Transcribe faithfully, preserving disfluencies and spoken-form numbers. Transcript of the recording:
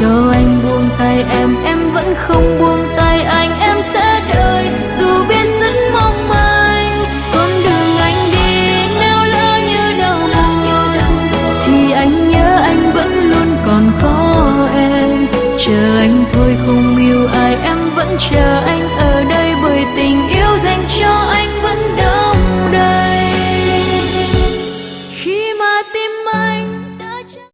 cho anh buông tay em, em vẫn không buông tay anh. Em sẽ đợi dù biết rất mong manh, con đường anh đi nếu lỡ như đau buồn thì anh nhớ anh vẫn luôn còn có em. Chờ anh thôi không yêu ai, em vẫn chờ anh.